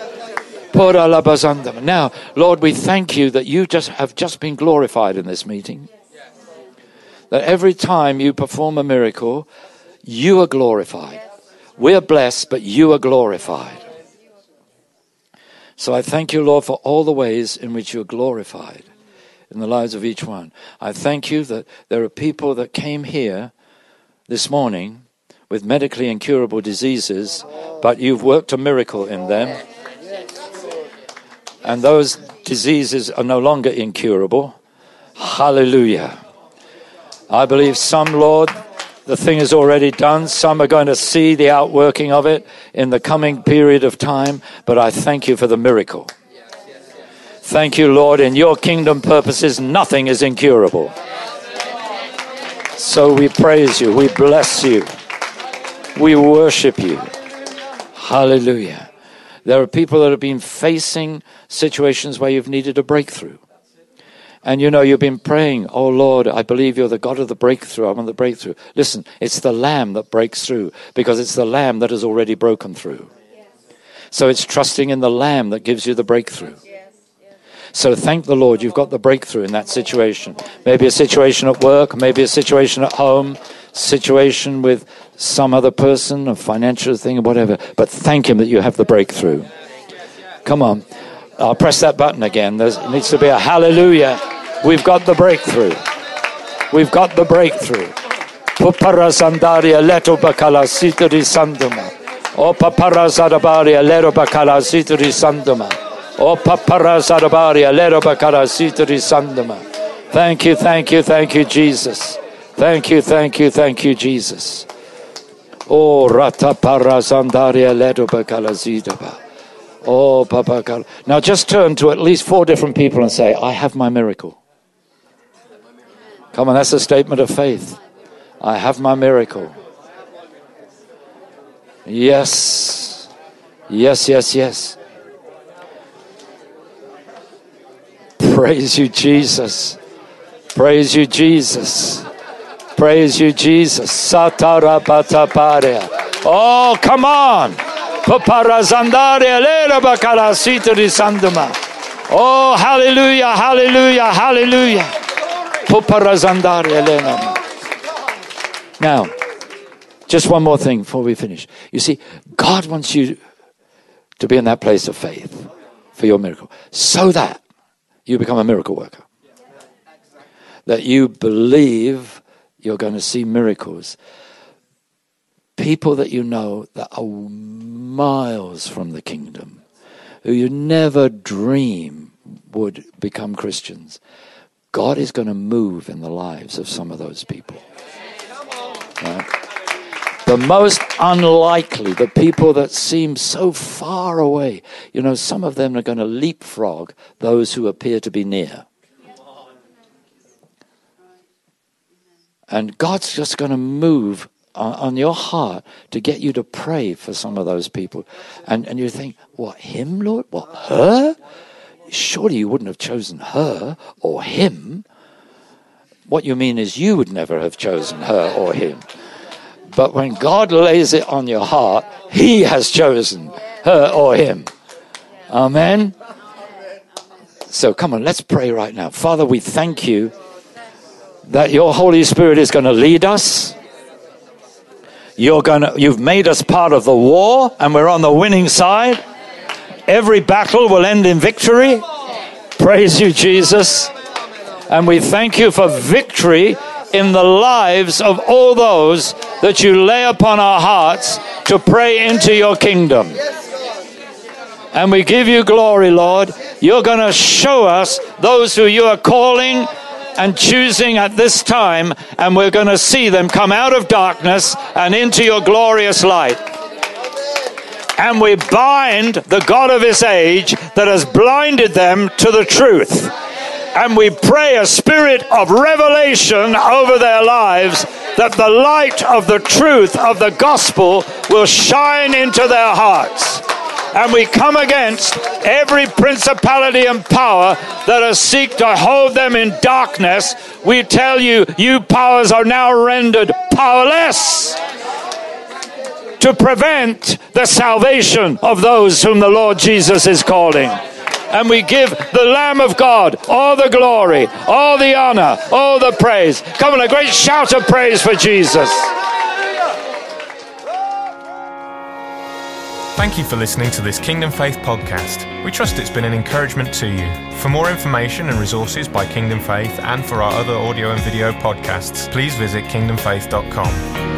Now, Lord, we thank you that you just have just been glorified in this meeting. That every time you perform a miracle, you are glorified. We're blessed, but you are glorified. So I thank you, Lord, for all the ways in which you're glorified in the lives of each one. I thank you that there are people that came here this morning with medically incurable diseases, but you've worked a miracle in them. And those diseases are no longer incurable. Hallelujah. I believe some, Lord, the thing is already done. Some are going to see the outworking of it in the coming period of time. But I thank you for the miracle. Thank you, Lord. In your kingdom purposes, nothing is incurable. So we praise you. We bless you. We worship you. Hallelujah. There are people that have been facing situations where you've needed a breakthrough. And you know, you've been praying, oh Lord, I believe you're the God of the breakthrough. I want the breakthrough. Listen, it's the Lamb that breaks through because it's the Lamb that has already broken through. So it's trusting in the Lamb that gives you the breakthrough. So thank the Lord you've got the breakthrough in that situation. Maybe a situation at work, maybe a situation at home, situation with some other person, a financial thing or whatever. But thank him that you have the breakthrough. Come on. I'll press that button again. There needs to be a hallelujah. We've got the breakthrough. We've got the breakthrough. Puparasandaria leto bakala situri sanduma. O paparazadabaria leto bakala situri sanduma. O paparazadabaria leto bakala situri sanduma. Thank you, thank you, thank you, Jesus. Thank you, thank you, thank you, Jesus. Oh, rata parazandaria leto bakala zidaba. Oh, Papa God. Now just turn to at least four different people and say, I have my miracle. Come on, that's a statement of faith. I have my miracle. Yes. Yes, yes, yes. Praise you, Jesus. Praise you, Jesus. Praise you, Jesus. Satara bataparia. Oh, come on. Oh, hallelujah, hallelujah, hallelujah. Now, just one more thing before we finish. You see, God wants you to be in that place of faith for your miracle, so that you become a miracle worker. That you believe you're going to see miracles. People that you know that are miles from the kingdom, who you never dream would become Christians. God is going to move in the lives of some of those people. Right? The most unlikely, the people that seem so far away, you know, some of them are going to leapfrog those who appear to be near. And God's just going to move on, on your heart to get you to pray for some of those people. And, and you think, what, him, Lord? What, her? Surely you wouldn't have chosen her or him. What you mean is you would never have chosen her or him. But when God lays it on your heart, he has chosen her or him. Amen? So come on, let's pray right now. Father, we thank you that your Holy Spirit is going to lead us. You're going to, you've made us part of the war, and we're on the winning side. Every battle will end in victory. Praise you, Jesus. And we thank you for victory in the lives of all those that you lay upon our hearts to pray into your kingdom. And we give you glory, Lord. You're going to show us those who you are calling and choosing at this time, and we're going to see them come out of darkness and into your glorious light. And we bind the God of this age that has blinded them to the truth. And we pray a spirit of revelation over their lives, that the light of the truth of the gospel will shine into their hearts. And we come against every principality and power that has seek to hold them in darkness. We tell you, you powers are now rendered powerless to prevent the salvation of those whom the Lord Jesus is calling. And we give the Lamb of God all the glory, all the honor, all the praise. Come on, a great shout of praise for Jesus. Thank you for listening to this Kingdom Faith podcast. We trust it's been an encouragement to you. For more information and resources by Kingdom Faith and for our other audio and video podcasts, please visit kingdom faith dot com.